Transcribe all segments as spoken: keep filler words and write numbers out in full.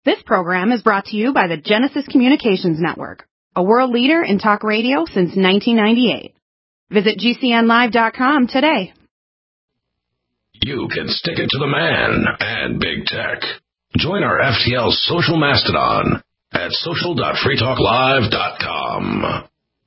This program is brought to you by the Genesis Communications Network, a world leader in talk radio since nineteen ninety-eight. Visit G C N live dot com today. You can stick it to the man and big tech. Join our F T L social mastodon at social dot free talk live dot com.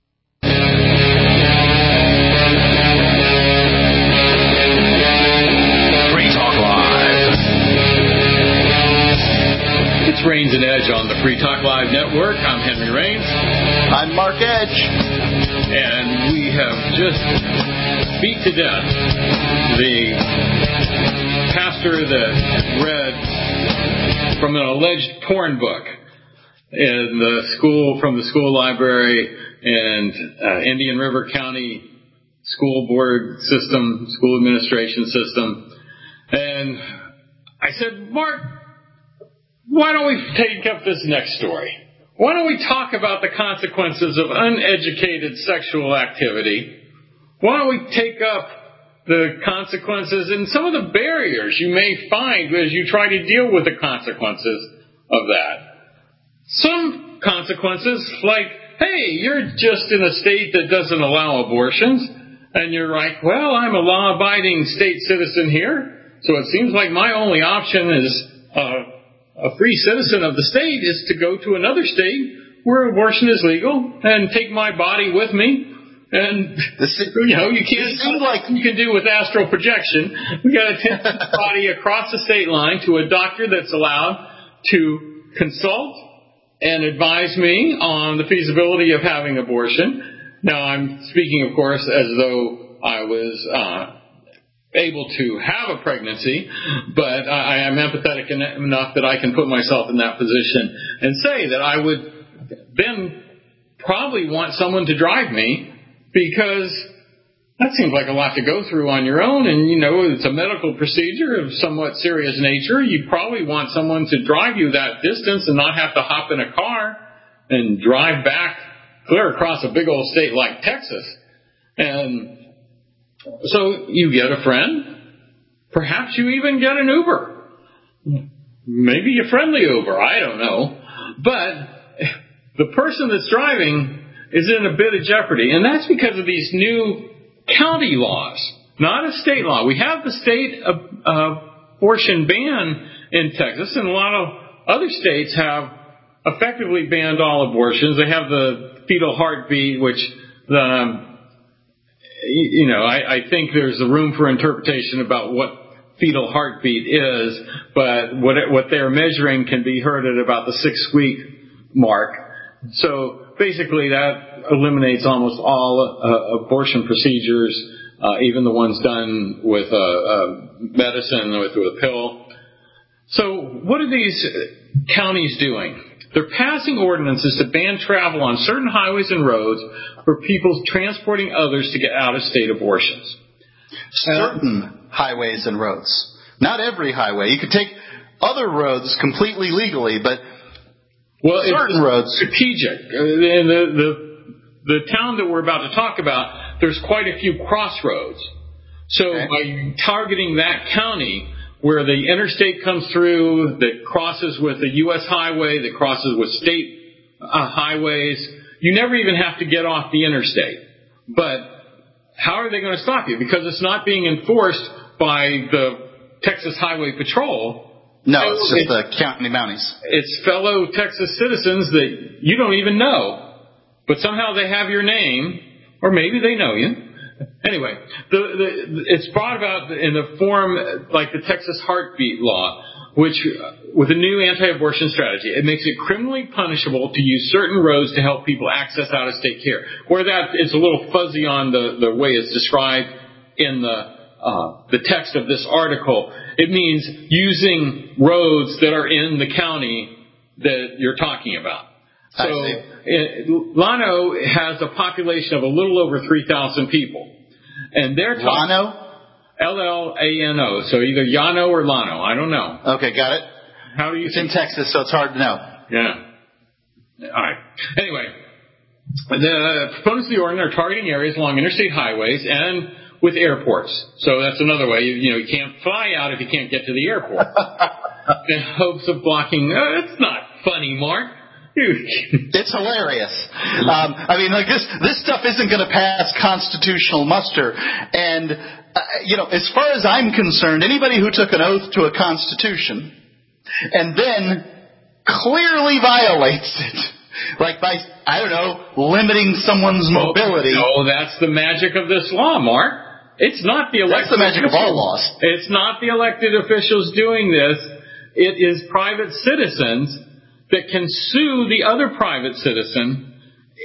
It's Rains and Edge on the Free Talk Live Network. I'm Henry Rains. I'm Mark Edge. And we have just beat to death the pastor that read from an alleged porn book in the school, from the school library and uh, Indian River County school board system, school administration system. And I said, Mark, why don't we take up this next story? Why don't we talk about the consequences of uneducated sexual activity? Why don't we take up the consequences and some of the barriers you may find as you try to deal with the consequences of that? Some consequences, like, hey, you're just in a state that doesn't allow abortions, and you're like, well, I'm a law-abiding state citizen here, so it seems like my only option is uh a free citizen of the state is to go to another state where abortion is legal and take my body with me. And, this, you know, you can't do like you can do with astral projection. We got to take the body across the state line to a doctor that's allowed to consult and advise me on the feasibility of having abortion. Now, I'm speaking, of course, as though I was uh able to have a pregnancy, but I am empathetic enough that I can put myself in that position and say that I would then probably want someone to drive me, because that seems like a lot to go through on your own, and you know, it's a medical procedure of somewhat serious nature. You probably want someone to drive you that distance and not have to hop in a car and drive back clear across a big old state like Texas. And so you get a friend. Perhaps you even get an Uber. Maybe a friendly Uber. I don't know. But the person that's driving is in a bit of jeopardy. And that's because of these new county laws, not a state law. We have the state uh, abortion ban in Texas, and a lot of other states have effectively banned all abortions. They have the fetal heartbeat, which the You know, I, I think there's a room for interpretation about what fetal heartbeat is, but what it, what they're measuring can be heard at about the six-week mark. So basically that eliminates almost all uh, abortion procedures, uh, even the ones done with uh, uh, medicine, with, with a pill. So what are these counties doing? They're passing ordinances to ban travel on certain highways and roads for people transporting others to get out-of-state abortions. Certain highways and roads. Not every highway. You could take other roads completely legally, but well, certain it's roads. Strategic. In the, the, the town that we're about to talk about, there's quite a few crossroads. So okay. By targeting that county, where the interstate comes through, that crosses with a U S highway, that crosses with state uh, highways, you never even have to get off the interstate. But how are they going to stop you? Because it's not being enforced by the Texas Highway Patrol. No, it's just it's, the county mounties. It's fellow Texas citizens that you don't even know, but somehow they have your name, or maybe they know you. Anyway, the, the, it's brought about in the form like the Texas Heartbeat Law, which, with a new anti-abortion strategy, it makes it criminally punishable to use certain roads to help people access out-of-state care. Where that is a little fuzzy on the, the way it's described in the uh, the text of this article. It means using roads that are in the county that you're talking about. So it, Llano has a population of a little over three thousand people. And they're talking... Llano? L L A N O. So either Llano or Llano. I don't know. Okay, got it. How do you It's think? in Texas, so it's hard to know. Yeah. All right. Anyway, the proponents of the ordinance are targeting areas along interstate highways and with airports. So that's another way. You, you know, you can't fly out if you can't get to the airport. in hopes of blocking. Uh, it's not funny, Mark. It's hilarious. Um, I mean, like this, this stuff isn't going to pass constitutional muster. And, uh, you know, as far as I'm concerned, anybody who took an oath to a constitution and then clearly violates it, like by, I don't know, limiting someone's mobility. Oh, no, that's the magic of this law, Mark. It's not the elected That's the magic officials. of all laws. It's not the elected officials doing this. It is private citizens that can sue the other private citizen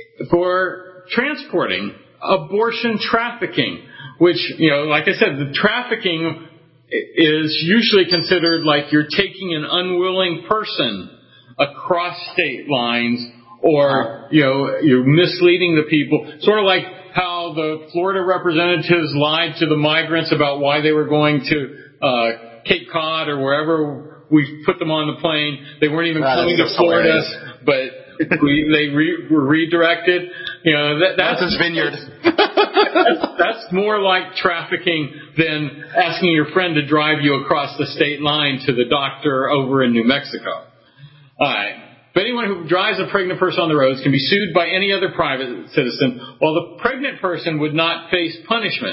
for transporting abortion trafficking, which, you know, like I said, the trafficking is usually considered like you're taking an unwilling person across state lines, or, you know, you're misleading the people, sort of like how the Florida representatives lied to the migrants about why they were going to uh, Cape Cod or wherever we put them on the plane. They weren't even wow, coming to Florida, but we, they re, were redirected. You know, that, that's Martha's Vineyard. that's, that's more like trafficking than asking your friend to drive you across the state line to the doctor over in New Mexico. All right. But anyone who drives a pregnant person on the roads can be sued by any other private citizen, while the pregnant person would not face punishment.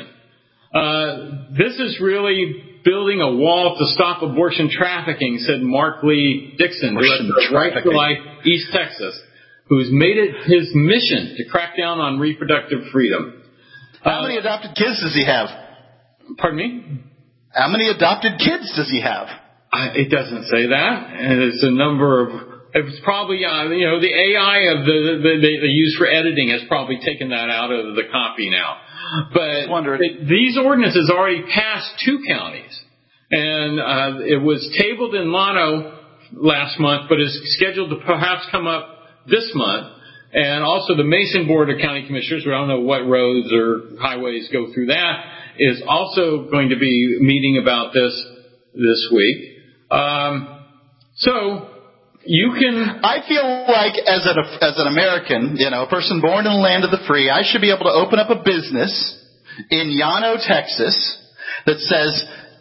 Uh, this is really building a wall to stop abortion trafficking, said Mark Lee Dixon, director of Right to Life East Texas, who's made it his mission to crack down on reproductive freedom. How uh, many adopted kids does he have? Pardon me? How many adopted kids does he have? Uh, it doesn't say that, and it's a number of. It's probably, uh, you know, the A I of the, the they, they use for editing has probably taken that out of the copy now. But it, these ordinances already passed two counties, and uh, it was tabled in Llano last month, but is scheduled to perhaps come up this month. And also the Mason Board of County Commissioners, we don't know what roads or highways go through that, is also going to be meeting about this this week. Um, so. You can. I feel like as an as an American, you know, a person born in the land of the free, I should be able to open up a business in Llano, Texas, that says,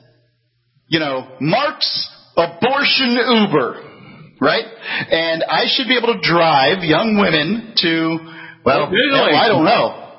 you know, Mark's Abortion Uber, right? And I should be able to drive young women to, well, really? hell, I don't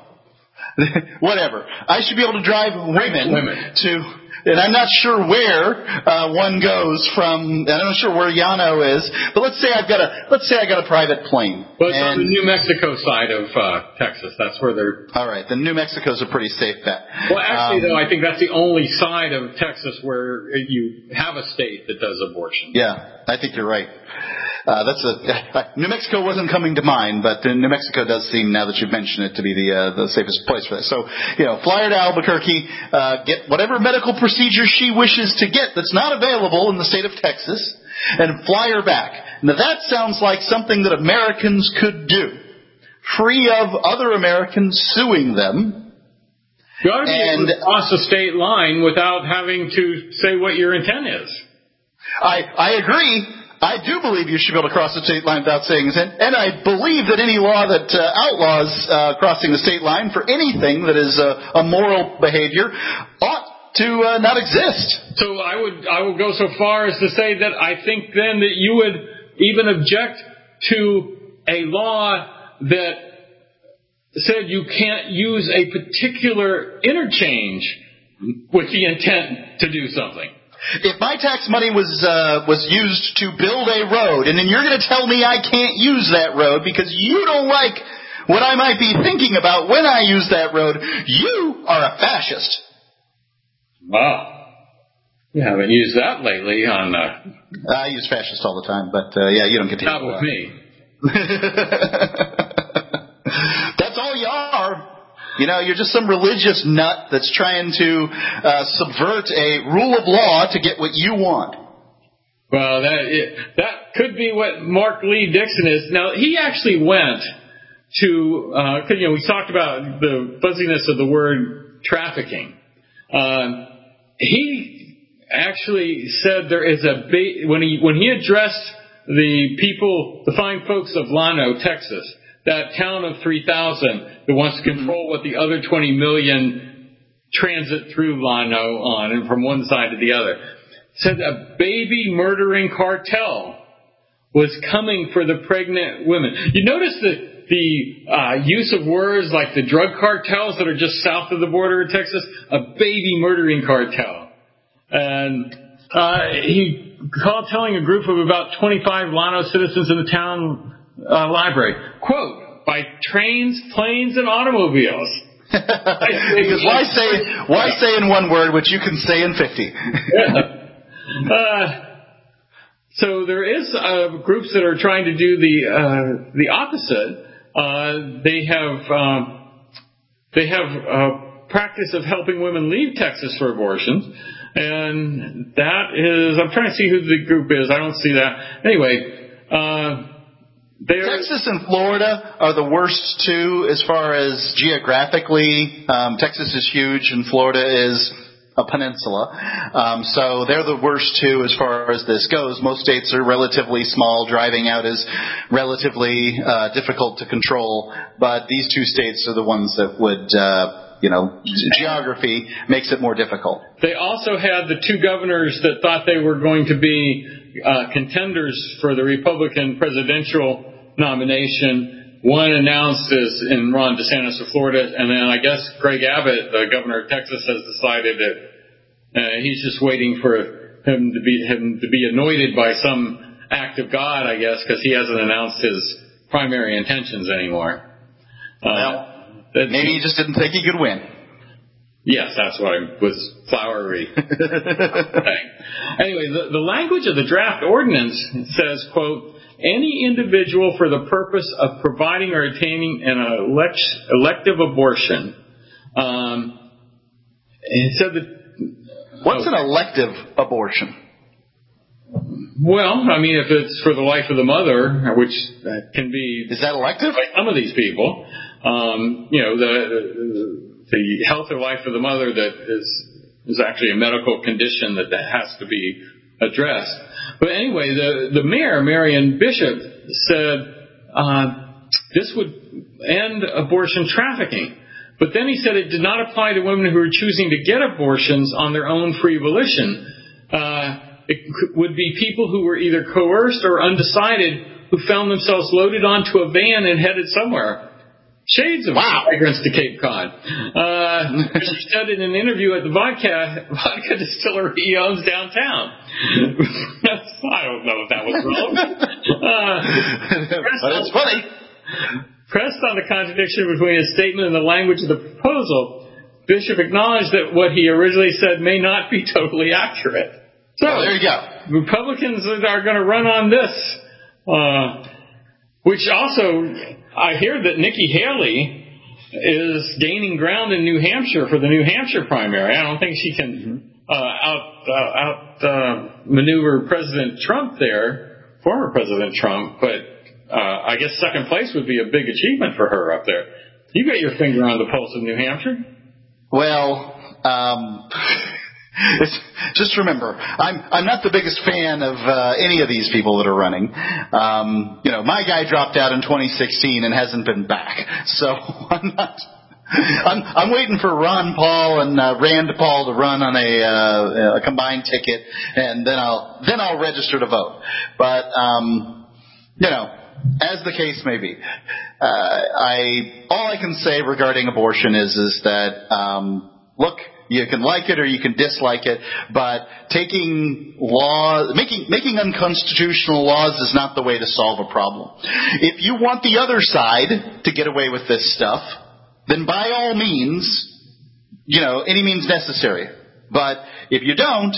know, whatever. I should be able to drive women, women. to. And I'm not sure where uh, one goes from. I'm not sure where Llano is, but let's say I've got a let's say I got a private plane. Well, it's and, on the New Mexico side of uh, Texas. That's where they're. All right, then New Mexico's a pretty safe bet. Well, actually, um, though, I think that's the only side of Texas where you have a state that does abortion. Yeah, I think you're right. Uh, that's a New Mexico wasn't coming to mind, but uh, New Mexico does seem, now that you've mentioned it, to be the uh, the safest place for that. So, you know, fly her to Albuquerque, uh, get whatever medical procedure she wishes to get that's not available in the state of Texas, and fly her back. Now that sounds like something that Americans could do, free of other Americans suing them. You ought to be and, able to cross a state line without having to say what your intent is. I I agree. I do believe you should be able to cross the state line without saying intent, and I believe that any law that uh, outlaws uh, crossing the state line for anything that is uh, a moral behavior ought to uh, not exist. So I would I would go so far as to say that I think then that you would even object to a law that said you can't use a particular interchange with the intent to do something. If my tax money was uh, was used to build a road, and then you're going to tell me I can't use that road because you don't like what I might be thinking about when I use that road, you are a fascist. Wow. You haven't used that lately on... Uh, I use fascist all the time, but uh, yeah, you don't get to not use with me. That's all you are. You know, you're just some religious nut that's trying to uh, subvert a rule of law to get what you want. Well, that it, that could be what Mark Lee Dixon is. Now, he actually went to, uh, you know, we talked about the fuzziness of the word trafficking. Uh, he actually said there is a, ba- when he when he addressed the people, the fine folks of Llano, Texas, that town of three thousand that wants to control what the other twenty million transit through Llano on, and from one side to the other. said a baby murdering cartel was coming for the pregnant women. You notice the the uh, use of words like the drug cartels that are just south of the border of Texas, a baby murdering cartel. And uh, he called telling a group of about twenty-five Llano citizens in the town uh, library, quote, by trains, planes, and automobiles. Because why say why say in one word what you can say in fifty? Yeah. Uh, so there is uh, groups that are trying to do the uh, the opposite. Uh, they have um, they have a practice of helping women leave Texas for abortions, and that is, I'm trying to see who the group is. I don't see that. Anyway, uh, Texas and Florida are the worst two as far as geographically. Um, Texas is huge, and Florida is a peninsula. Um, so they're the worst two as far as this goes. Most states are relatively small. Driving out is relatively uh, difficult to control. But these two states are the ones that would, uh, you know, geography makes it more difficult. They also had the two governors that thought they were going to be uh, contenders for the Republican presidential nomination. One announced is in Ron DeSantis of Florida, and then I guess Greg Abbott, the governor of Texas, has decided that uh, he's just waiting for him to be him to be anointed by some act of God, I guess, because he hasn't announced his primary intentions anymore. Uh, well, maybe he just didn't think he could win. Yes, that's what I was flowery. Anyway, the, the language of the draft ordinance says, quote, any individual for the purpose of providing or attaining an elect, elective abortion. Um, and so the, What's oh, an elective abortion? Well, I mean, if it's for the life of the mother, which can be... Is that elective? By some of these people. Um, you know, the, the health or life of the mother that is, is actually a medical condition that, that has to be addressed. But anyway, the, the mayor, Marion Bishop, said uh, this would end abortion trafficking. But then he said it did not apply to women who are choosing to get abortions on their own free volition. Uh, it would be people who were either coerced or undecided who found themselves loaded onto a van and headed somewhere. Shades of wow. migrants to Cape Cod. Uh, she said in an interview at the vodka, vodka distillery he owns downtown. I don't know if that was wrong. Uh, but it's funny. Pressed on the contradiction between his statement and the language of the proposal, Bishop acknowledged that what he originally said may not be totally accurate. So, well, there you go. Republicans are going to run on this. Uh, which also, I hear that Nikki Haley is gaining ground in New Hampshire for the New Hampshire primary. I don't think she can uh, out, uh, out uh, maneuver President Trump there, former President Trump, but uh, I guess second place would be a big achievement for her up there. You got your finger on the pulse of New Hampshire? Well, um... It's, just remember, I'm I'm not the biggest fan of uh, any of these people that are running. Um, you know, my guy dropped out in twenty sixteen and hasn't been back, so I'm not. I'm I'm waiting for Ron Paul and uh, Rand Paul to run on a, uh, a combined ticket, and then I'll then I'll register to vote. But um, you know, as the case may be, uh, I all I can say regarding abortion is is that um, look. You can like it or you can dislike it, but taking law, making making unconstitutional laws is not the way to solve a problem. If you want the other side to get away with this stuff, then by all means, you know, any means necessary. But if you don't,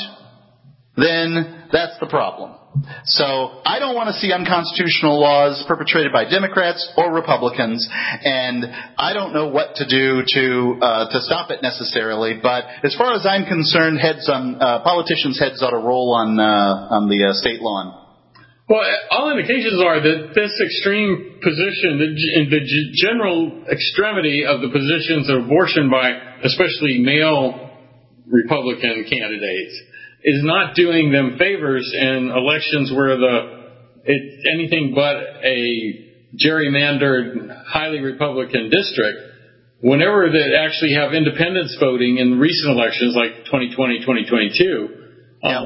then that's the problem. So I don't want to see unconstitutional laws perpetrated by Democrats or Republicans, and I don't know what to do to uh, to stop it necessarily. But as far as I'm concerned, heads on uh, politicians' heads ought to roll on uh, on the uh, state lawn. Well, all indications are that this extreme position, the, the general extremity of the positions of abortion by especially male Republican candidates, is not doing them favors in elections where the it's anything but a gerrymandered, highly Republican district. Whenever they actually have independents voting in recent elections like twenty twenty, twenty twenty-two, yeah. um,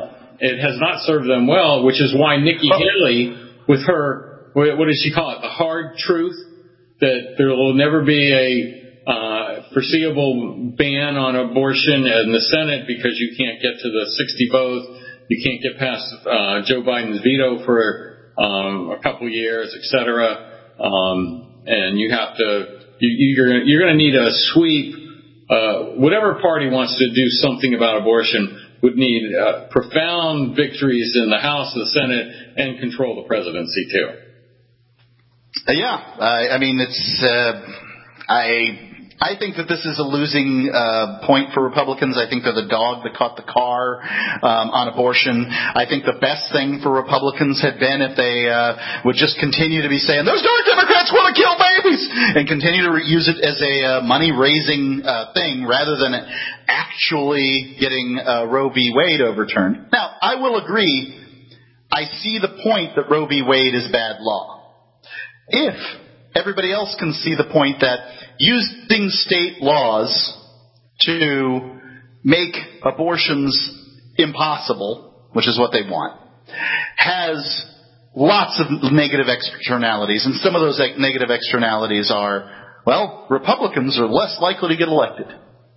it has not served them well, which is why Nikki oh. Haley, with her, what does she call it, the hard truth, that there will never be a uh, foreseeable ban on abortion in the Senate because you can't get to the sixty votes, you can't get past uh, Joe Biden's veto for um, a couple years, et cetera. Um, and you have to, you, you're, you're going to need a sweep. Uh, whatever party wants to do something about abortion would need uh, profound victories in the House, the Senate, and control the presidency too. Uh, yeah, I, I mean, it's. Uh, I. I think that this is a losing uh, point for Republicans. I think they're the dog that caught the car um, on abortion. I think the best thing for Republicans had been if they uh, would just continue to be saying, those dark Democrats want to kill babies, and continue to re- use it as a uh, money-raising uh, thing rather than actually getting uh, Roe v. Wade overturned. Now, I will agree, I see the point that Roe v. Wade is bad law. If everybody else can see the point that using state laws to make abortions impossible, which is what they want, has lots of negative externalities. And some of those negative externalities are, well, Republicans are less likely to get elected.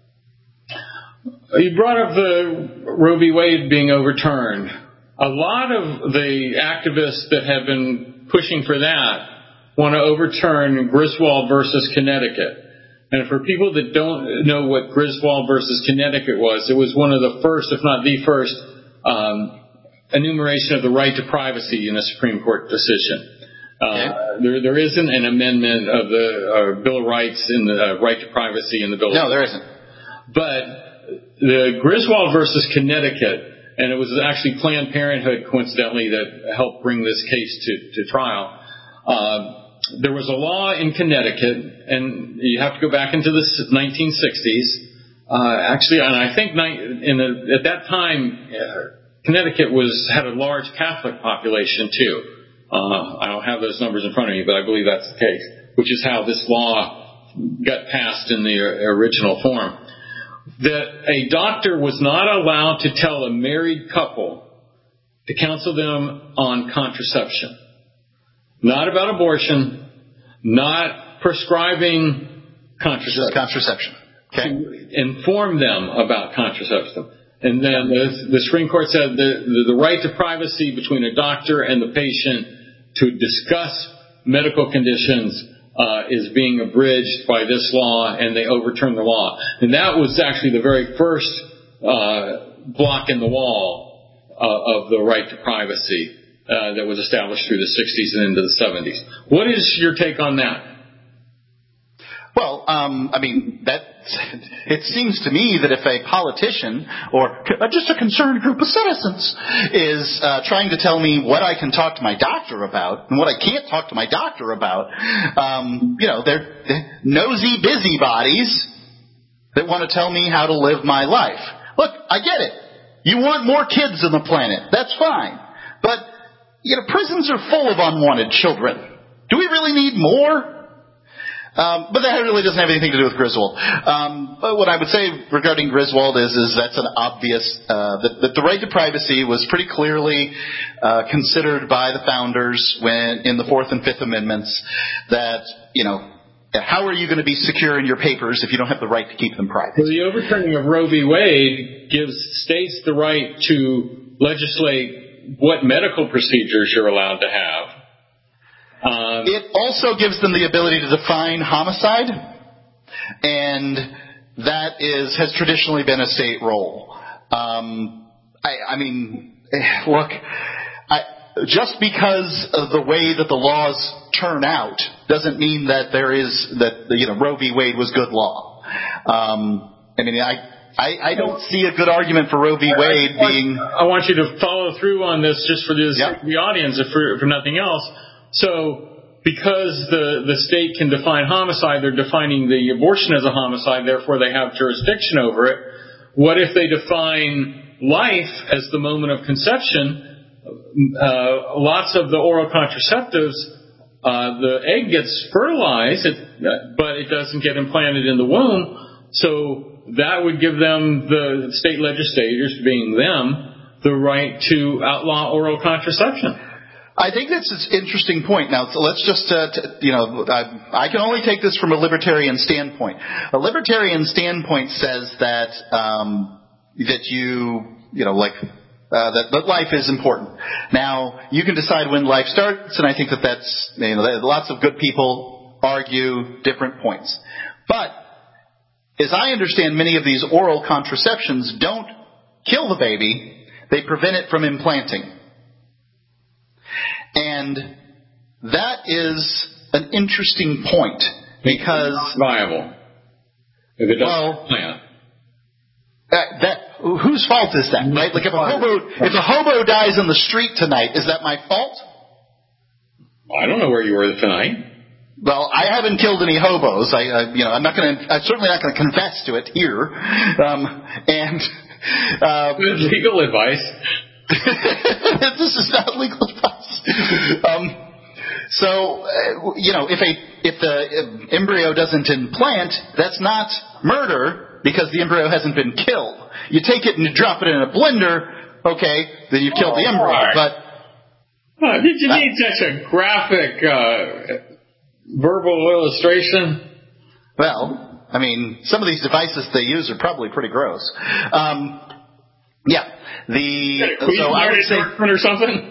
You brought up the Roe v. Wade being overturned. A lot of the activists that have been pushing for that want to overturn Griswold versus Connecticut. And for people that don't know what Griswold versus Connecticut was, it was one of the first, if not the first, um, enumeration of the right to privacy in a Supreme Court decision. Uh, okay. there, there isn't an amendment of the uh, Bill of Rights in the uh, right to privacy in the Bill of Rights. No, there isn't. But the Griswold versus Connecticut, and it was actually Planned Parenthood, coincidentally, that helped bring this case to, to trial. Uh, There was a law in Connecticut, and you have to go back into the nineteen sixties. Uh, actually, and I think in the, at that time, uh, Connecticut was had a large Catholic population too. Uh, I don't have those numbers in front of me, but I believe that's the case, which is how this law got passed in the original form. That a doctor was not allowed to tell a married couple to counsel them on contraception. Not about abortion, not prescribing contraception. Contraception. Okay. To inform them about contraception. And then the, the Supreme Court said the, the, the right to privacy between a doctor and the patient to discuss medical conditions uh, is being abridged by this law, and they overturned the law. And that was actually the very first uh, block in the wall uh, of the right to privacy. Uh, that was established through the sixties and into the seventies. What is your take on that? Well, um, I mean, that it seems to me that if a politician or just a concerned group of citizens is uh, trying to tell me what I can talk to my doctor about and what I can't talk to my doctor about, um, you know, they're, they're nosy busybodies that want to tell me how to live my life. Look, I get it. You want more kids on the planet. That's fine. But you know, prisons are full of unwanted children. Do we really need more? Um, but that really doesn't have anything to do with Griswold. Um, but what I would say regarding Griswold is, is that's an obvious, uh, that, that the right to privacy was pretty clearly uh, considered by the founders when in the Fourth and Fifth Amendments that, you know, how are you going to be secure in your papers if you don't have the right to keep them private? Well, the overturning of Roe v. Wade gives states the right to legislate what medical procedures you're allowed to have. Um, it also gives them the ability to define homicide, and that is has traditionally been a state role. Um, I, I mean, look, I, just because of the way that the laws turn out doesn't mean that there is that you know Roe v. Wade was good law. Um, I mean, I. I, I don't see a good argument for Roe v. Wade I want, being... I want you to follow through on this just for the, yep. the audience, if for, for nothing else. So, because the, the state can define homicide, they're defining the abortion as a homicide, therefore they have jurisdiction over it. What if they define life as the moment of conception? Uh, lots of the oral contraceptives, uh, the egg gets fertilized, it, but it doesn't get implanted in the womb. So that would give them, the state legislators, being them, the right to outlaw oral contraception. I think that's an interesting point. Now, so let's just, uh, t- you know, I, I can only take this from a libertarian standpoint. A libertarian standpoint says that um, that you, you know, like uh, that, that life is important. Now, you can decide when life starts, and I think that that's, you know, lots of good people argue different points. But as I understand, many of these oral contraceptions don't kill the baby; they prevent it from implanting. And that is an interesting point because it's not viable if it doesn't well, plant. That, that whose fault is that, right? Like if a hobo if a hobo dies on the street tonight, is that my fault? I don't know where you were tonight. Well, I haven't killed any hobos. I, uh, you know, I'm not going to. I'm certainly not going to confess to it here. Um, and uh, legal advice. This is not legal advice. Um, so, uh, you know, if a if the embryo doesn't implant, that's not murder because the embryo hasn't been killed. You take it and you drop it in a blender, okay, then you've killed oh, the embryo. Right. But uh, did you uh, need such a graphic uh, verbal illustration? Well, I mean, some of these devices they use are probably pretty gross. Um, yeah. The so I would say or something.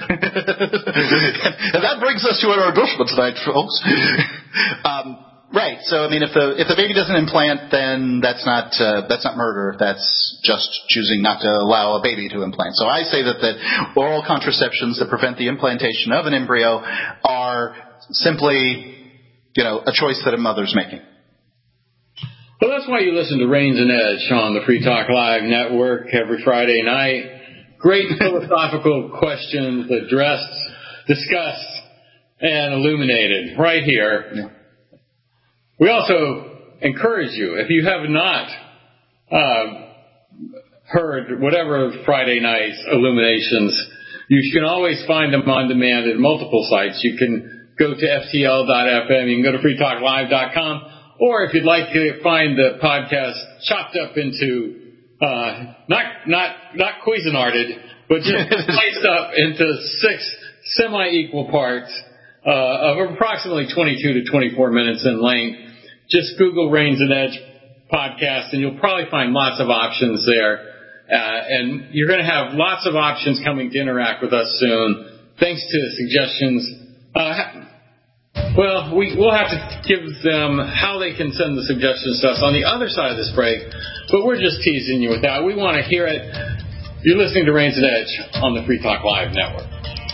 And that brings us to our endorsement tonight, folks. um, right. So I mean, if the if the baby doesn't implant, then that's not uh, that's not murder. That's just choosing not to allow a baby to implant. So I say that that oral contraceptions that prevent the implantation of an embryo are simply, you know, a choice that a mother's making. Well, that's why you listen to Reigns and Edge on the Free Talk Live Network every Friday night. Great philosophical questions addressed, discussed, and illuminated right here. Yeah. We also encourage you, if you have not uh, heard whatever Friday night's illuminations, you can always find them on demand at multiple sites. You can go to F T L dot F M. You can go to free talk live dot com. Or if you'd like to find the podcast chopped up into, uh, not, not, not Cuisinarted, but just sliced up into six semi-equal parts, uh, of approximately twenty-two to twenty-four minutes in length, just Google Reigns and Edge podcast and you'll probably find lots of options there. Uh, and you're going to have lots of options coming to interact with us soon. Thanks to suggestions. Uh, Well, we, we'll have to give them how they can send the suggestions to us on the other side of this break, but we're just teasing you with that. We want to hear it. You're listening to Reigns and Edge on the Free Talk Live Network.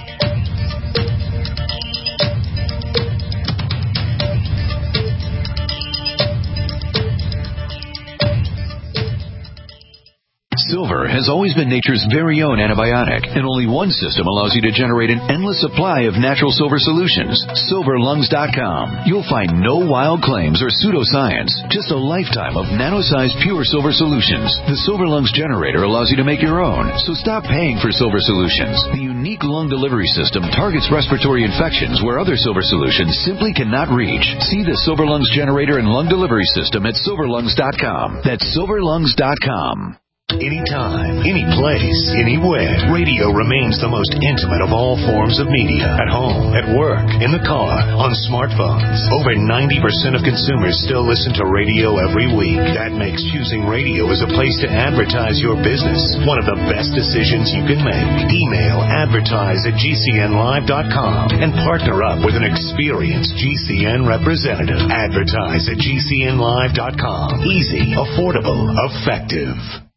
Silver has always been nature's very own antibiotic, and only one system allows you to generate an endless supply of natural silver solutions. silver lungs dot com. You'll find no wild claims or pseudoscience, just a lifetime of nano-sized pure silver solutions. The Silver Lungs generator allows you to make your own, so stop paying for silver solutions. The unique lung delivery system targets respiratory infections where other silver solutions simply cannot reach. See the Silver Lungs generator and lung delivery system at silver lungs dot com. That's silver lungs dot com. Anytime, any place, anywhere, radio remains the most intimate of all forms of media. At home, at work, in the car, on smartphones. Over ninety percent of consumers still listen to radio every week. That makes choosing radio as a place to advertise your business one of the best decisions you can make. Email advertise at G C N live dot com and partner up with an experienced G C N representative. Advertise at G C N live dot com. Easy, affordable, effective.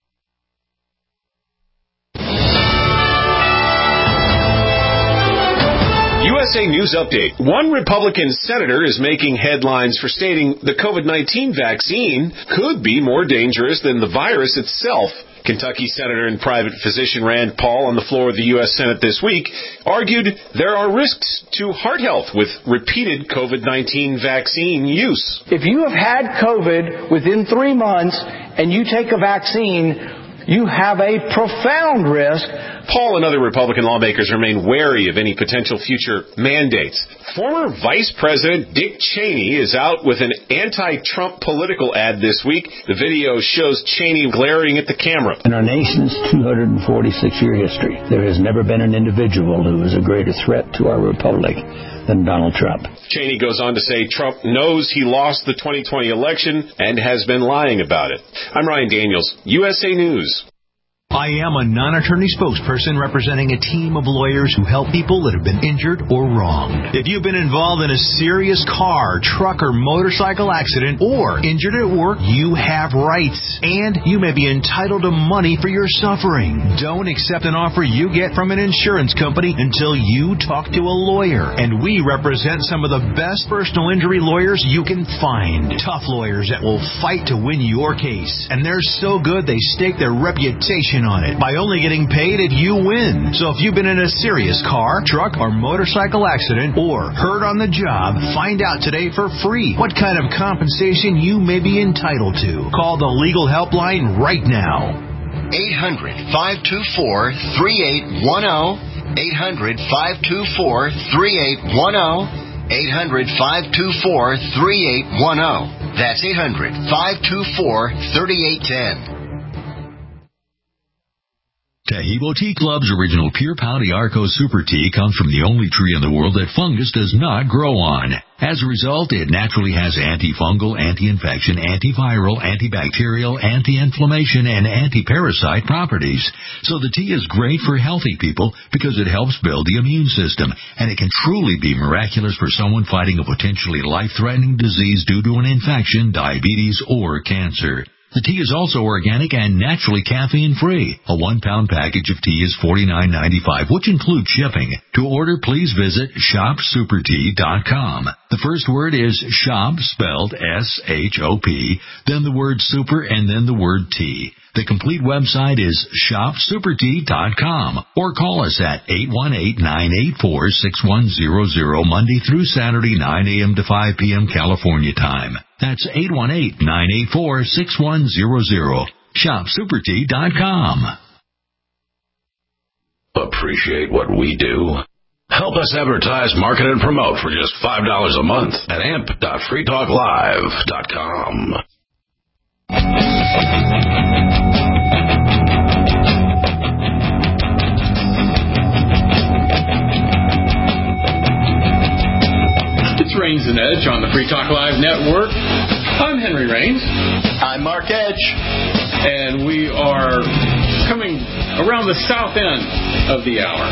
U S A News Update. One Republican senator is making headlines for stating the COVID nineteen vaccine could be more dangerous than the virus itself. Kentucky Senator and private physician Rand Paul, on the floor of the U S Senate this week, argued there are risks to heart health with repeated COVID nineteen vaccine use. If you have had COVID within three months and you take a vaccine, you have a profound risk Paul and other Republican lawmakers remain wary of any potential future mandates. Former Vice President Dick Cheney is out with an anti-Trump political ad this week. The video shows Cheney glaring at the camera. In our nation's two hundred forty-six year history, there has never been an individual who is a greater threat to our republic than Donald Trump. Cheney goes on to say Trump knows he lost the twenty twenty election and has been lying about it. I'm Ryan Daniels, U S A News. I am a non-attorney spokesperson representing a team of lawyers who help people that have been injured or wronged. If you've been involved in a serious car, truck, or motorcycle accident or injured at work, you have rights, and you may be entitled to money for your suffering. Don't accept an offer you get from an insurance company until you talk to a lawyer, and we represent some of the best personal injury lawyers you can find. Tough lawyers that will fight to win your case, and they're so good they stake their reputation on it by only getting paid if you win. So if you've been in a serious car, truck, or motorcycle accident or hurt on the job, find out today for free what kind of compensation you may be entitled to. Call the legal helpline right now. eight hundred, five two four, three eight one zero. eight hundred, five two four, three eight one zero. eight hundred, five two four, three eight one zero. That's eight hundred, five two four, three eight one zero. Taheebo Tea Club's original Pure Pau d'Arco Super Tea comes from the only tree in the world that fungus does not grow on. As a result, it naturally has antifungal, anti-infection, antiviral, antibacterial, anti-inflammation, and anti-parasite properties. So the tea is great for healthy people because it helps build the immune system, and it can truly be miraculous for someone fighting a potentially life-threatening disease due to an infection, diabetes, or cancer. The tea is also organic and naturally caffeine-free. A one-pound package of tea is forty-nine ninety-five, which includes shipping. To order, please visit shop super tea dot com. The first word is shop, spelled S H O P, then the word super, and then the word tea. The complete website is shop super tea dot com, or call us at eight one eight, nine eight four, six one zero zero Monday through Saturday, nine a.m. to five p.m. California time. That's eight one eight, nine eight four, six one zero zero. shop super tea dot com. Appreciate what we do? Help us advertise, market, and promote for just five dollars a month at amp dot free talk live dot com. It's Rains and Edge on the Free Talk Live Network. I'm Henry Rains. I'm Mark Edge. And we are coming around the south end of the hour.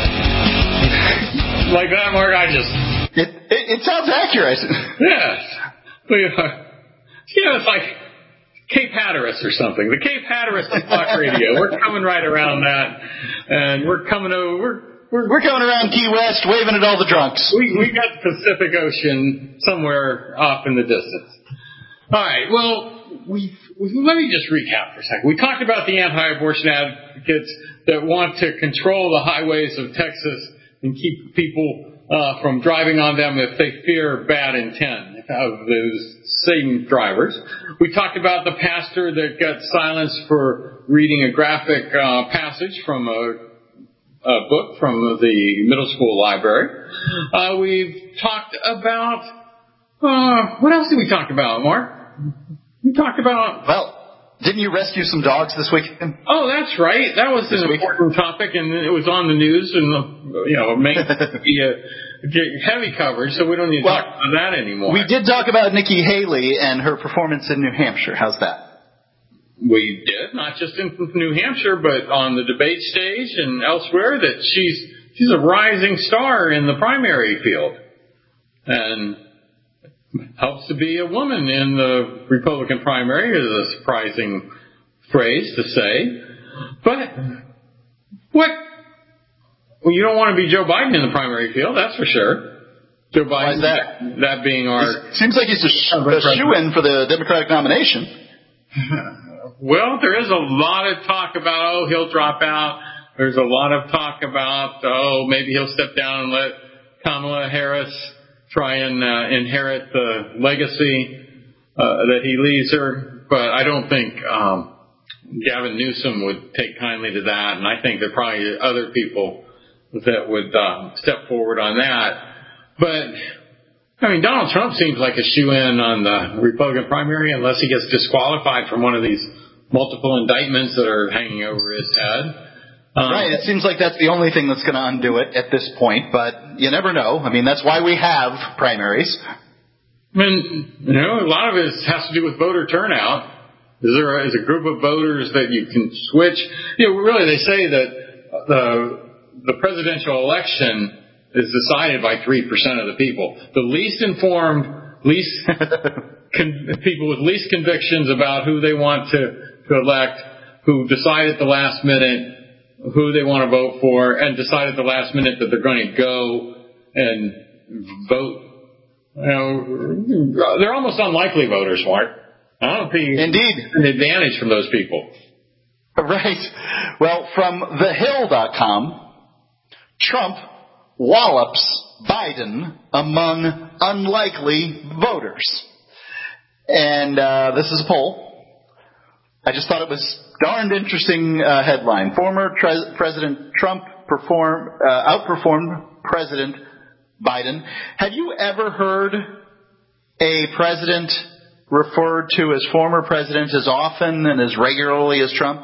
Like that, Mark, I just... It, it, it sounds accurate. Yes. We are, you know, it's like Cape Hatteras or something. The Cape Hatteras Talk Radio. We're coming right around that. And we're coming over... We're, We're, we're going around Key West, waving at all the drunks. We we got the Pacific Ocean somewhere off in the distance. All right. Well, we, we let me just recap for a second. We talked about the anti-abortion advocates that want to control the highways of Texas and keep people uh, from driving on them if they fear bad intent of those same drivers. We talked about the pastor that got silenced for reading a graphic uh, passage from a A book from the middle school library. Uh, we've talked about, uh, what else did we talk about, Mark? We talked about... Well, didn't you rescue some dogs this weekend? Oh, that's right. That was an important topic, and it was on the news, and, you know, main, heavy coverage, so we don't need to well, talk about that anymore. We did talk about Nikki Haley and her performance in New Hampshire. How's that? We did, not just in New Hampshire, but on the debate stage and elsewhere, that she's she's a rising star in the primary field. And helps to be a woman in the Republican primary is a surprising phrase to say. But what? Well, you don't want to be Joe Biden in the primary field, that's for sure. Joe Biden, that? that being our... It seems like he's a, sh- a shoo-in for the Democratic nomination. Well, there is a lot of talk about, oh, he'll drop out. There's a lot of talk about, oh, maybe he'll step down and let Kamala Harris try and uh, inherit the legacy uh, that he leaves her. But I don't think um, Gavin Newsom would take kindly to that, and I think there are probably other people that would uh, step forward on that. But, I mean, Donald Trump seems like a shoo-in on the Republican primary unless he gets disqualified from one of these multiple indictments that are hanging over his head. Um, right, it seems like that's the only thing that's going to undo it at this point, but you never know. I mean, that's why we have primaries. I mean, you know, a lot of it has to do with voter turnout. Is there a, is a group of voters that you can switch? You know, really, they say that the the presidential election is decided by three percent of the people. The least informed, least con, people with least convictions about who they want to, to elect, who decide at the last minute who they want to vote for, and decide at the last minute that they're going to go and vote. You know, they're almost unlikely voters, Mark. I don't think Indeed. an advantage from those people. Right. Well, from the hill dot com, Trump wallops Biden among unlikely voters. And uh, this is a poll. I just thought it was darned interesting uh, headline. Former tre- President Trump perform, uh, outperformed President Biden. Have you ever heard a president referred to as former president as often and as regularly as Trump?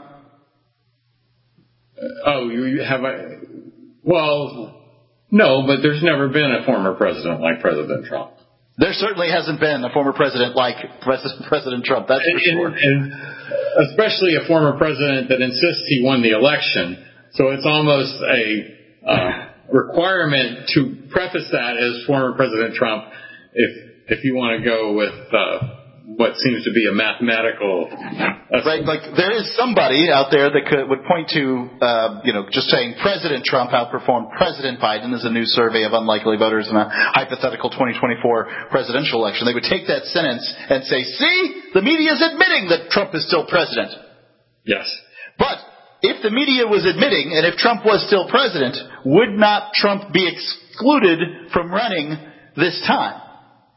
Uh, oh, you have a... Well, no, but there's never been a former president like President Trump. There certainly hasn't been a former president like President, President Trump, that's for sure. And, and especially a former president that insists he won the election. So it's almost a uh, requirement to preface that as former President Trump if if you want to go with uh, what seems to be a mathematical... Uh, right, like there is somebody out there that could, would point to, uh, you know, just saying President Trump outperformed President Biden as a new survey of unlikely voters in a hypothetical twenty twenty-four presidential election. They would take that sentence and say, see, the media is admitting that Trump is still president. Yes. But if the media was admitting, and if Trump was still president, would not Trump be excluded from running this time?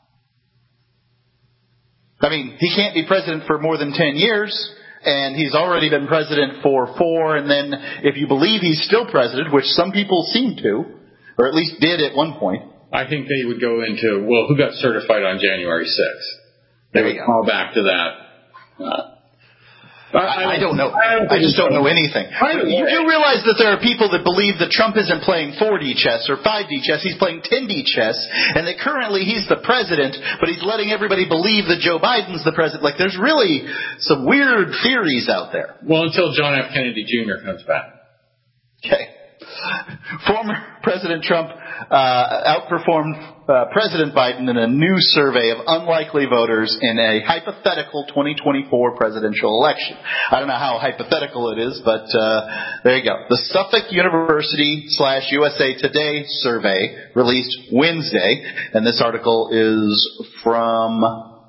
I mean, he can't be president for more than ten years, and he's already been president for four, and then if you believe he's still president, which some people seem to, or at least did at one point. I think they would go into, well, who got certified on January sixth? They would call back to that. Uh, I, I don't know. I, don't I just don't know anything. You do realize that there are people that believe that Trump isn't playing four D chess or five D chess, he's playing ten D chess, and that currently he's the president, but he's letting everybody believe that Joe Biden's the president. Like, there's really some weird theories out there. Well, until John F. Kennedy Junior comes back. Okay. Former President Trump uh, outperformed uh, President Biden in a new survey of unlikely voters in a hypothetical twenty twenty-four presidential election. I don't know how hypothetical it is, but uh, there you go. The Suffolk University slash U S A Today survey released Wednesday, and this article is from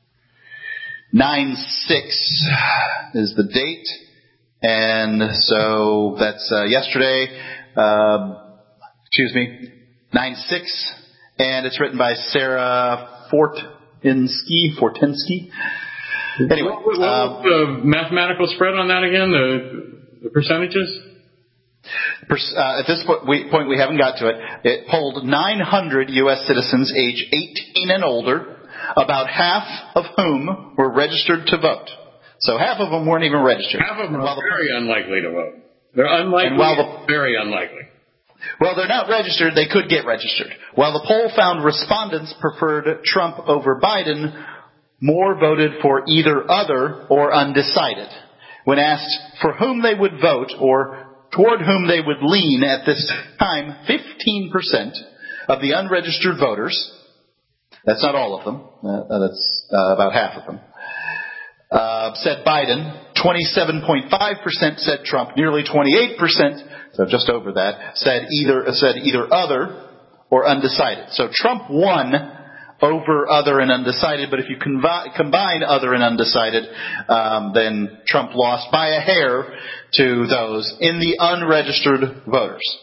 nine six is the date. And so that's uh, yesterday, uh, excuse me, nine six, and it's written by Sarah Fortinsky. Fortinsky. Anyway, what, what was the mathematical spread on that again? The, the percentages? Uh, at this point we, point, we haven't got to it. It polled nine hundred U S citizens age eighteen and older, about half of whom were registered to vote. So half of them weren't even registered. Half of them are very unlikely to vote. They're unlikely, and while the, very unlikely. Well, they're not registered. They could get registered. While the poll found respondents preferred Trump over Biden, more voted for either other or undecided. When asked for whom they would vote or toward whom they would lean at this time, fifteen percent of the unregistered voters, that's not all of them, uh, that's uh, about half of them, Uh, said Biden. twenty-seven point five percent said Trump. Nearly twenty-eight percent, so just over that, said either said either other or undecided. So Trump won over other and undecided, but if you convi- combine other and undecided, um, then Trump lost by a hair to those in the unregistered voters.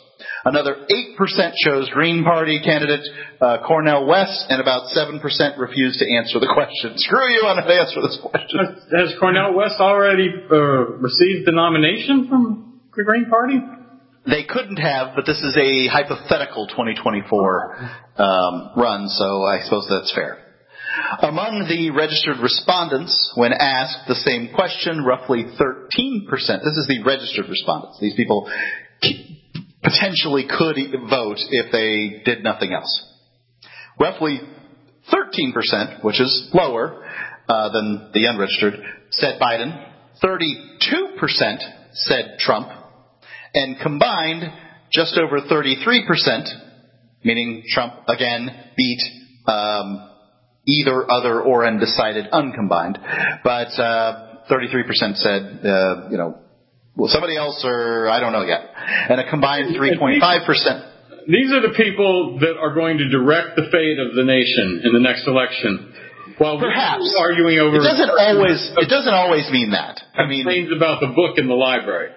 Another eight percent chose Green Party candidate uh, Cornel West, and about seven percent refused to answer the question. Screw you, I'm not going to answer this question. Has Cornel West already uh, received the nomination from the Green Party? They couldn't have, but this is a hypothetical twenty twenty-four um, run, so I suppose that's fair. Among the registered respondents, when asked the same question, roughly thirteen percent, this is the registered respondents, these people potentially could vote if they did nothing else. Roughly thirteen percent, which is lower uh, than the unregistered, said Biden. thirty-two percent said Trump. And combined, just over thirty-three percent, meaning Trump again beat um, either other or undecided uncombined. But uh, thirty-three percent said, uh, you know, well, somebody else or I don't know yet. And a combined three point five percent. These are the people that are going to direct the fate of the nation in the next election. While perhaps arguing over it doesn't always it doesn't always mean that. I mean, complains about the book in the library.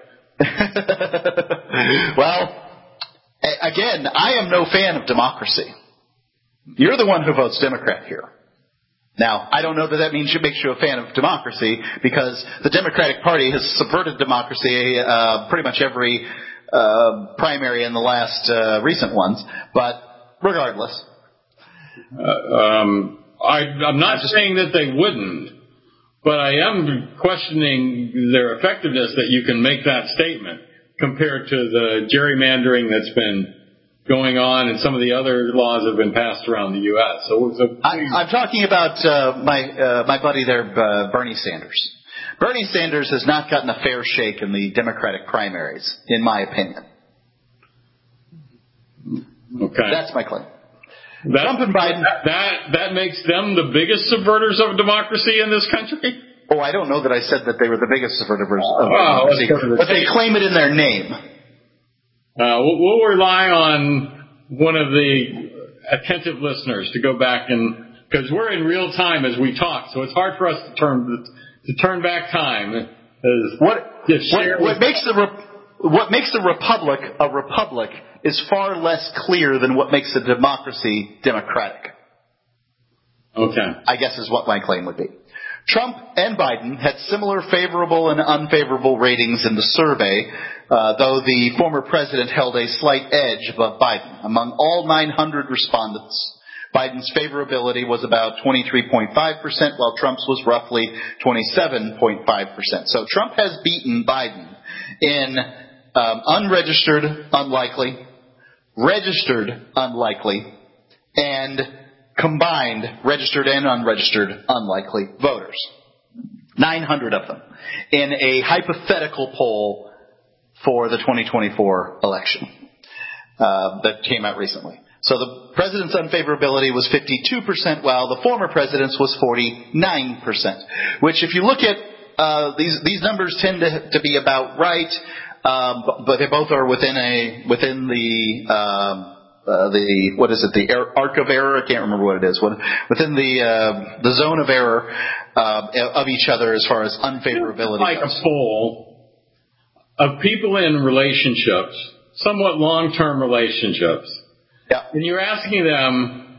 Well, again, I am no fan of democracy. You're the one who votes Democrat here. Now, I don't know that that means it makes you a fan of democracy, because the Democratic Party has subverted democracy uh, pretty much every uh, primary in the last uh, recent ones. But regardless, uh, um, I, I'm not just saying that they wouldn't. But I am questioning their effectiveness that you can make that statement compared to the gerrymandering that's been going on and some of the other laws that have been passed around the U S. So, so I, I'm talking about uh, my uh, my buddy there, uh, Bernie Sanders. Bernie Sanders has not gotten a fair shake in the Democratic primaries, in my opinion. Okay, that's my claim. That, Trump and Biden. That that makes them the biggest subverters of democracy in this country? Oh, I don't know that I said that they were the biggest subverters of oh, democracy, but they claim it in their name. Uh, we'll, we'll rely on one of the attentive listeners to go back and, because we're in real time as we talk, so it's hard for us to turn to turn back time. As what what, what makes the what makes the republic a republic is far less clear than what makes a democracy democratic. Okay. I guess is what my claim would be. Trump and Biden had similar favorable and unfavorable ratings in the survey, uh, though the former president held a slight edge above Biden. Among all nine hundred respondents, Biden's favorability was about twenty-three point five percent, while Trump's was roughly twenty-seven point five percent. So Trump has beaten Biden in um, unregistered, unlikely, registered, unlikely, and combined registered and unregistered unlikely voters. nine hundred of them in a hypothetical poll for the twenty twenty-four election uh, that came out recently. So the president's unfavorability was fifty-two percent, while the former president's was forty-nine percent, which if you look at uh, these these numbers tend to, to be about right. Um, but, but they both are within a within the um, uh, the what is it the er- arc of error? I can't remember what it is. What, within the uh, the zone of error uh, of each other as far as unfavorability. Like goes. A poll of people in relationships, somewhat long-term relationships, yeah. and you're asking them,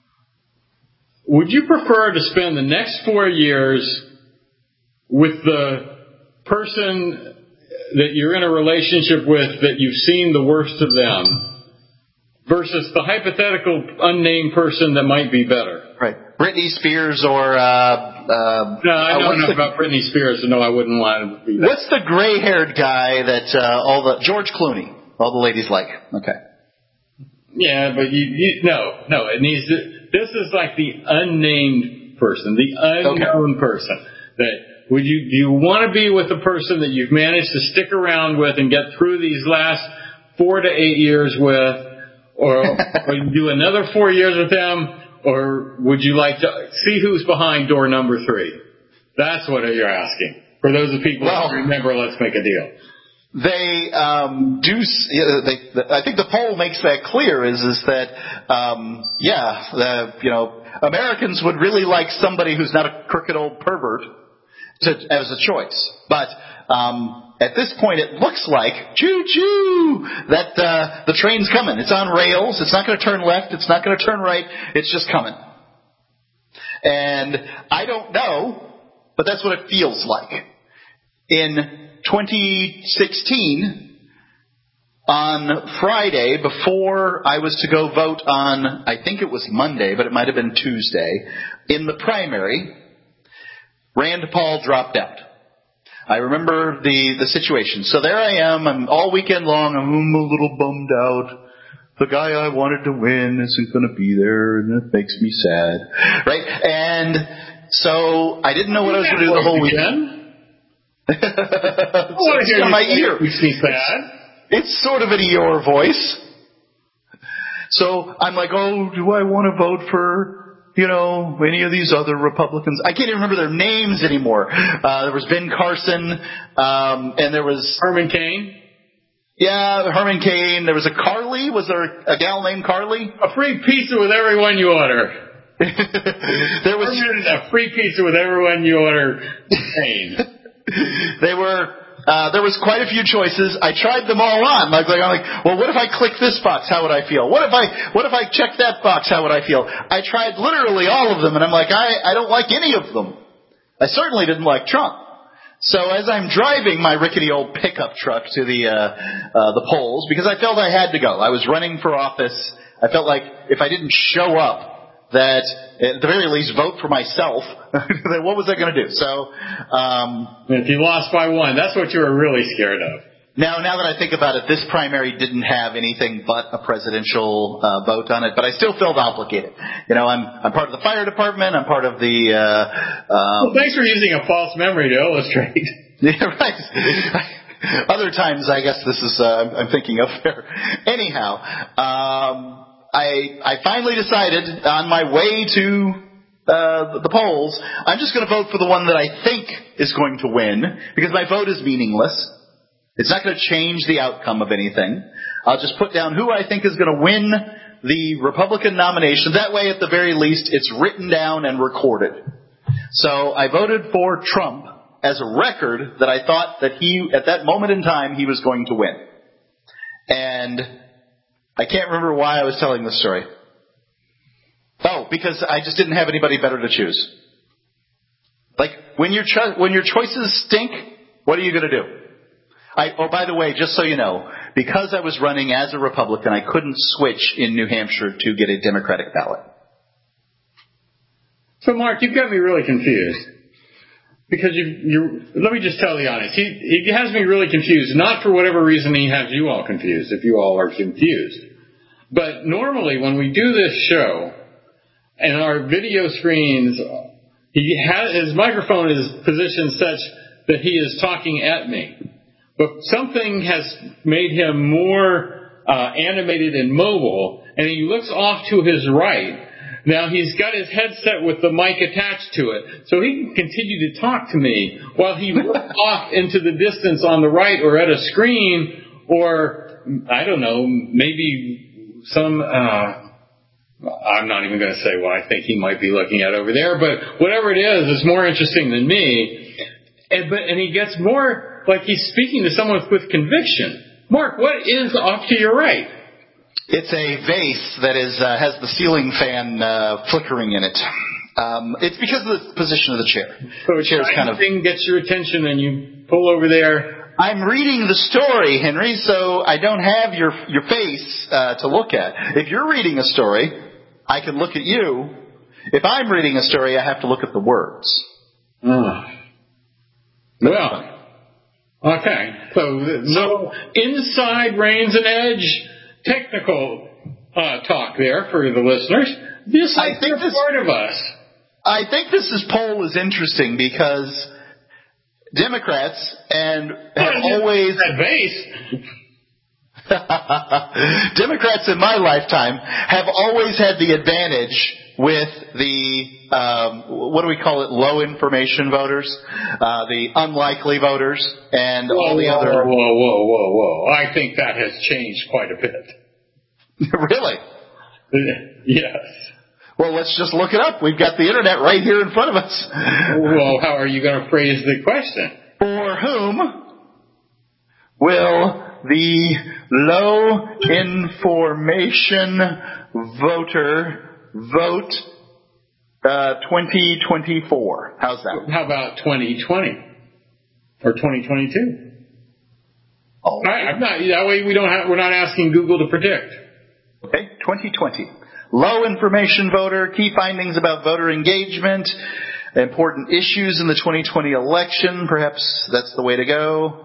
would you prefer to spend the next four years with the person that you're in a relationship with that you've seen the worst of them versus the hypothetical unnamed person that might be better? Right. Britney Spears or... Uh, uh, no, I know uh, enough the, about Britney Spears to know I wouldn't want him to be that. What's the gray-haired guy that uh, all the... George Clooney. All the ladies like. Okay. Yeah, but you... you no, no. It needs to, this is like the unnamed person, the unknown okay. person that... Would you, do you want to be with the person that you've managed to stick around with and get through these last four to eight years with, or, or do another four years with them, or would you like to see who's behind door number three? That's what you're asking. For those of people well, who remember, let's make a deal. They um, do. They, I think the poll makes that clear. Is is that um, yeah, the, you know, Americans would really like somebody who's not a crooked old pervert. To, as a choice, but um, at this point, it looks like, choo-choo, that uh, the train's coming. It's on rails. It's not going to turn left. It's not going to turn right. It's just coming. And I don't know, but that's what it feels like. In twenty sixteen, on Friday, before I was to go vote on, I think it was Monday, but it might have been Tuesday, in the primary, Rand Paul dropped out. I remember the, the situation. So there I am. I'm all weekend long. I'm a little bummed out. The guy I wanted to win isn't going to be there, and it makes me sad. Right? And so I didn't know what I was going to do the whole weekend. I want to hear my you ear. Makes me sad. It's sort of an Eeyore voice. So I'm like, oh, do I want to vote for, you know, any of these other Republicans? I can't even remember their names anymore. Uh, there was Ben Carson, um, and there was Herman Cain. Yeah, Herman Cain. There was a Carly. Was there a gal named Carly? A free pizza with everyone you order. There was a free pizza with everyone you order. Cain. They were. Uh, there was quite a few choices. I tried them all on. Like, like, I'm like, well, what if I click this box? How would I feel? What if I, what if I check that box? How would I feel? I tried literally all of them, and I'm like, I, I don't like any of them. I certainly didn't like Trump. So as I'm driving my rickety old pickup truck to the, uh, uh, the polls, because I felt I had to go. I was running for office. I felt like if I didn't show up, that at the very least vote for myself, then what was I going to do? So, um, if you lost by one, that's what you were really scared of. Now, now that I think about it, this primary didn't have anything but a presidential uh, vote on it, but I still felt obligated. You know, I'm I'm part of the fire department. I'm part of the. Uh, um, well, thanks for using a false memory to illustrate. Yeah, right. Other times, I guess this is uh, I'm thinking of there. Anyhow. Um, I, I finally decided on my way to uh, the polls, I'm just going to vote for the one that I think is going to win, because my vote is meaningless. It's not going to change the outcome of anything. I'll just put down who I think is going to win the Republican nomination. That way, at the very least, it's written down and recorded. So I voted for Trump as a record that I thought that he, at that moment in time, he was going to win. And I can't remember why I was telling this story. Oh, because I just didn't have anybody better to choose. Like, when your cho- when your choices stink, what are you going to do? I, oh, by the way, just so you know, because I was running as a Republican, I couldn't switch in New Hampshire to get a Democratic ballot. So, Mark, you've got me really confused. Because you, you, let me just tell the audience, he, he has me really confused. Not for whatever reason he has you all confused, if you all are confused. But normally when we do this show, and our video screens, he has, his microphone is positioned such that he is talking at me. But something has made him more uh, animated and mobile, and he looks off to his right. Now, he's got his headset with the mic attached to it, so he can continue to talk to me while he looks off into the distance on the right or at a screen or, I don't know, maybe some, uh, I'm not even going to say what I think he might be looking at over there, but whatever it is, it's more interesting than me. And, but, and he gets more like he's speaking to someone with conviction. Mark, what is off to your right? It's a vase that is uh, has the ceiling fan uh, flickering in it. Um, it's because of the position of the chair. So the chair's kind of thing gets your attention, and you pull over there. I'm reading the story, Henry, so I don't have your your face uh, to look at. If you're reading a story, I can look at you. If I'm reading a story, I have to look at the words. Uh, well, okay. So no inside reigns an edge. Technical uh, talk there for the listeners. This I think this part of us. I think this is poll is interesting because Democrats and have always at base. Democrats in my lifetime have always had the advantage with the um, what do we call it? Low information voters, uh, the unlikely voters, and whoa, all the whoa, other. Whoa, whoa, whoa, whoa! I think that has changed quite a bit. Really? Yes. Well, let's just look it up. We've got the internet right here in front of us. Well, how are you going to phrase the question? For whom will the low information voter vote uh, twenty twenty-four? How's that? How about twenty twenty or twenty twenty-two? Oh, I, I'm not. That way, we don't have. We're not asking Google to predict. Okay, twenty twenty. Low information voter. Key findings about voter engagement. Important issues in the twenty twenty election. Perhaps that's the way to go.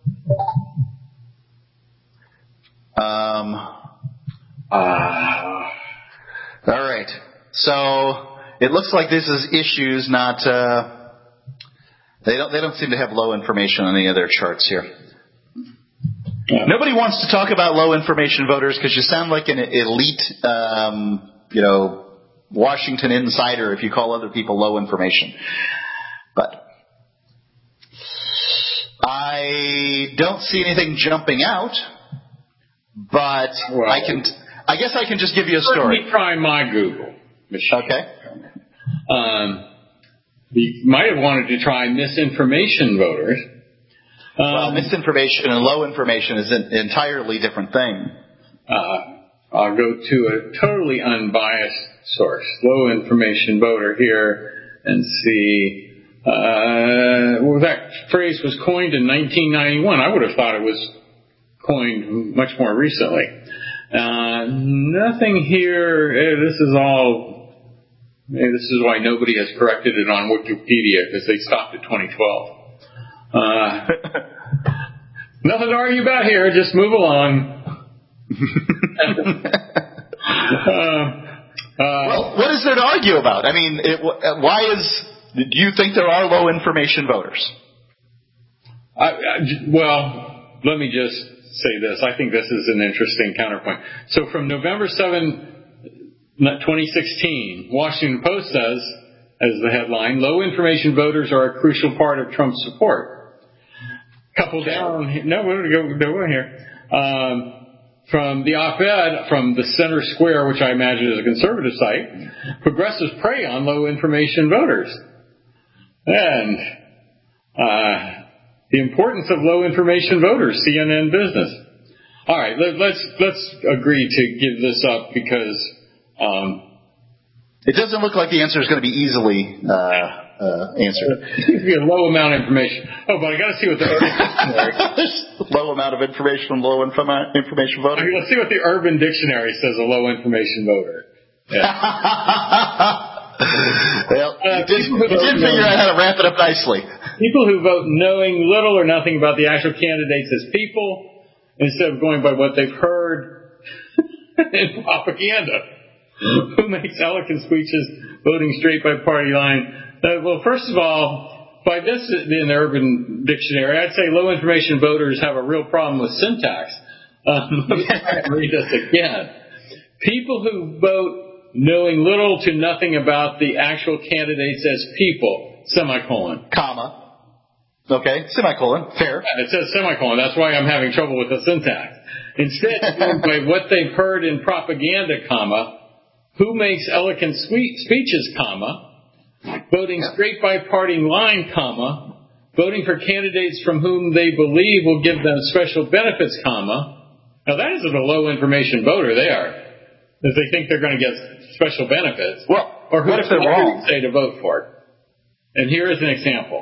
Um. Uh, all right. So it looks like this is issues, not. Uh, they don't. They don't seem to have low information on any of their charts here. Yeah. Nobody wants to talk about low information voters because you sound like an elite, um, you know, Washington insider if you call other people low information. But I don't see anything jumping out. But well, I can, I guess I can just give you a story. Let me try my Google machine. Okay. Um, you might have wanted to try misinformation voters. Um, well, misinformation and low information is an entirely different thing. Uh, I'll go to a totally unbiased source, low information voter here, and see. Uh, well, that phrase was coined in nineteen ninety-one. I would have thought it was coined much more recently. Uh, nothing here. Eh, this is all. Eh, this is why nobody has corrected it on Wikipedia because they stopped at twenty twelve. Uh, nothing to argue about here. Just move along. uh, uh, well, what is there to argue about? I mean, it, why is? Do you think there are low information voters? I, I, well, let me just say this. I think this is an interesting counterpoint. So, from November seventh, twenty sixteen, Washington Post says, as the headline, low information voters are a crucial part of Trump's support. Couple down, no, we're going to go here. Um, from the op-ed from the Center Square, which I imagine is a conservative site, progressives prey on low information voters. And uh, the importance of low information voters, C N N Business. All right, let, let's let's agree to give this up because um, it doesn't look like the answer is going to be easily uh, uh, answered. It seems to be a low amount of information. Oh, but I got to see what the Urban Dictionary. Low amount of information, low informa- information voter. Let's see what the Urban Dictionary says. A low information voter. Yeah. Well, uh, you did, you did figure out how to wrap it up nicely. People who vote knowing little or nothing about the actual candidates as people, instead of going by what they've heard in propaganda. Who makes eloquent speeches voting straight by party line? Uh, well, first of all, by this in the Urban Dictionary, I'd say low information voters have a real problem with syntax. Um, let me read this again. People who vote knowing little to nothing about the actual candidates as people, semicolon. Comma. Okay, semicolon. Fair. Yeah, it says semicolon. That's why I'm having trouble with the syntax. Instead, by what they've heard in propaganda, comma, who makes eloquent speeches, comma, voting straight by party line, comma, voting for candidates from whom they believe will give them special benefits, comma. Now that isn't a low information voter, they are. If they think they're going to get special benefits. Well, or who what if they're wrong? Say to vote for it. And here is an example.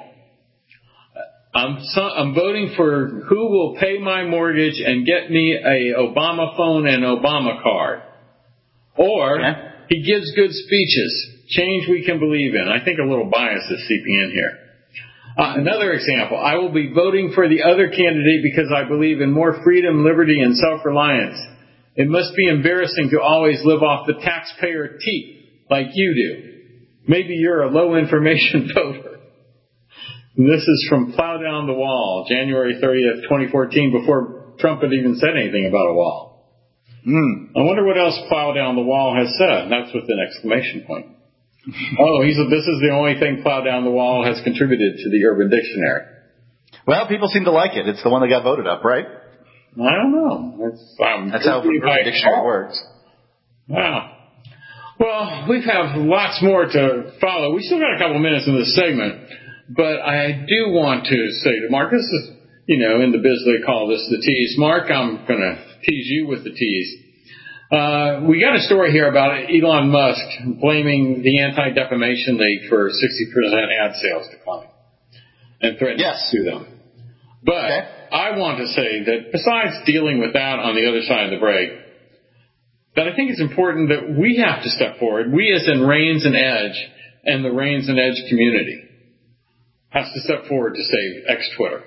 I'm, so, I'm voting for who will pay my mortgage and get me a Obama phone and Obama card. Or, yeah. He gives good speeches. Change we can believe in. I think a little bias is seeping in here. Uh, another example. I will be voting for the other candidate because I believe in more freedom, liberty, and self-reliance. It must be embarrassing to always live off the taxpayer teat like you do. Maybe you're a low information voter. And this is from Plow Down the Wall, January thirtieth, twenty fourteen, before Trump had even said anything about a wall. Mm. I wonder what else Plow Down the Wall has said. That's with an exclamation point. Oh, he's a, this is the only thing Plow Down the Wall has contributed to the Urban Dictionary. Well, people seem to like it. It's the one that got voted up, right? I don't know. That's, um, That's how the Urban Dictionary works. Wow. Well, we have lots more to follow. We still got a couple minutes in this segment, but I do want to say to Mark, this is, you know, in the biz they call this the tease. Mark, I'm going to tease you with the tease. Uh, we got a story here about Elon Musk blaming the Anti-Defamation League for sixty percent ad sales decline and threatening yes. to sue them. But okay. I want to say that besides dealing with that on the other side of the break, that I think it's important that we have to step forward. We as in Reigns and Edge and the Reigns and Edge community has to step forward to save X-Twitter.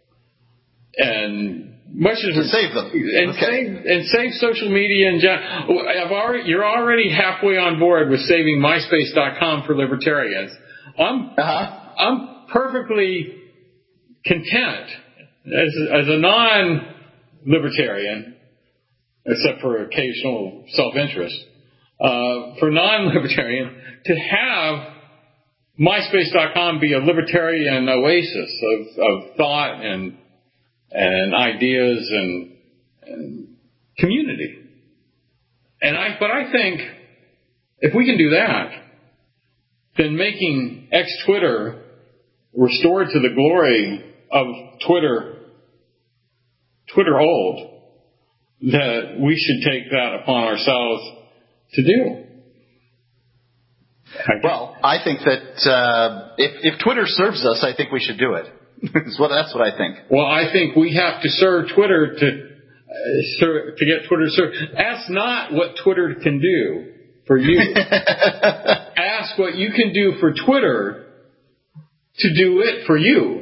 And much as to save them. And, okay. save, and save social media in general. I've already, you're already halfway on board with saving MySpace dot com for libertarians. I'm, uh-huh. I'm perfectly content as, as a non-libertarian, except for occasional self-interest, uh, for non-libertarian, to have MySpace dot com be a libertarian oasis of, of thought and and ideas and, and community. And I, but I think if we can do that, then making X-Twitter restored to the glory of Twitter, Twitter old, that we should take that upon ourselves to do. Well, I think that uh, if, if Twitter serves us, I think we should do it. Well, that's what I think. Well, I think we have to serve Twitter to uh, serve, to get Twitter served. Ask not what Twitter can do for you. Ask what you can do for Twitter to do it for you.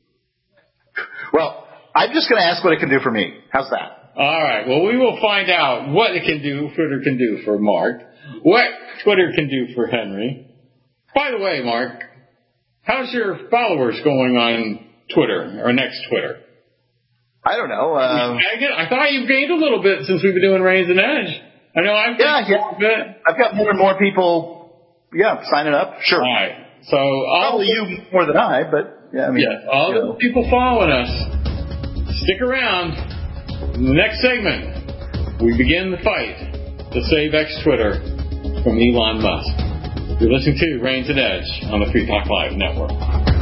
Well, I'm just going to ask what it can do for me. How's that? All right. Well, we will find out what it can do, Twitter can do for Mark, what Twitter can do for Henry. By the way, Mark, how's your followers going on Twitter or next Twitter? I don't know. Uh, I thought you've gained a little bit since we've been doing Reigns and Edge. I know I've yeah, yeah. a bit. I've got more and more people, yeah, signing up. Sure. All right. So all probably you more than I, but yeah, I mean, yeah, all the know. people following us, stick around. In the next segment, we begin the fight to save X-Twitter from Elon Musk. You're listening to Reigns and Edge on the Free Talk Live Network.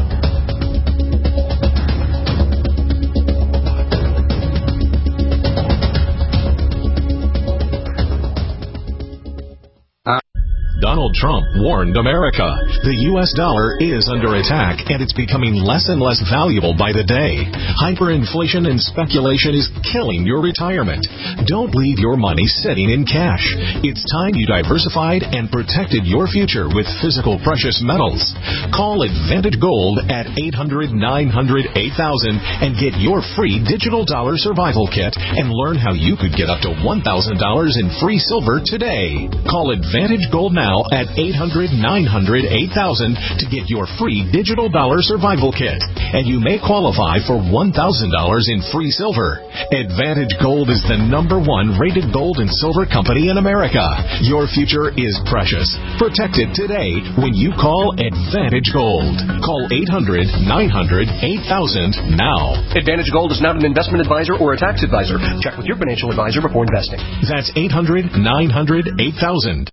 Donald Trump warned America. The U S dollar is under attack, and it's becoming less and less valuable by the day. Hyperinflation and speculation is killing your retirement. Don't leave your money sitting in cash. It's time you diversified and protected your future with physical precious metals. Call Advantage Gold at eight hundred, nine hundred, eight thousand and get your free digital dollar survival kit and learn how you could get up to one thousand dollars in free silver today. Call Advantage Gold now at eight hundred, nine hundred, eight thousand to get your free digital dollar survival kit. And you may qualify for one thousand dollars in free silver. Advantage Gold is the number one rated gold and silver company in America. Your future is precious. Protect it today when you call Advantage Gold. Call eight hundred, nine hundred, eight thousand now. Advantage Gold is not an investment advisor or a tax advisor. Check with your financial advisor before investing. That's eight hundred, nine hundred, eight thousand.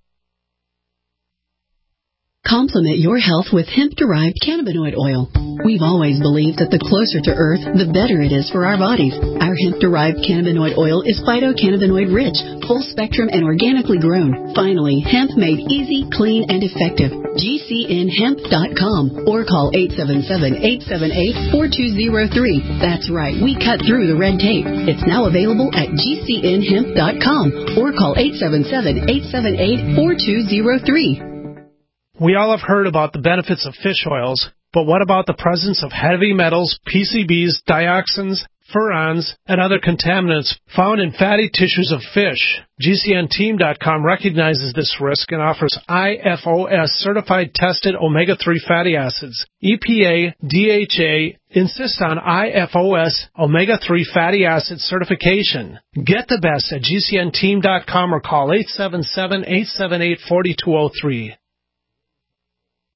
Complement your health with hemp-derived cannabinoid oil. We've always believed that the closer to Earth, the better it is for our bodies. Our hemp-derived cannabinoid oil is phytocannabinoid-rich, full-spectrum, and organically grown. Finally, hemp made easy, clean, and effective. G C N hemp dot com or call eight seven seven, eight seven eight, four two zero three. That's right, we cut through the red tape. It's now available at G C N hemp dot com or call eight seven seven, eight seven eight, four two zero three. We all have heard about the benefits of fish oils, but what about the presence of heavy metals, P C Bs, dioxins, furans, and other contaminants found in fatty tissues of fish? G C N team dot com recognizes this risk and offers I F O S certified tested omega three fatty acids. E P A, D H A insist on I F O S omega three fatty acid certification. Get the best at G C N team dot com or call eight seven seven, eight seven eight, four two zero three.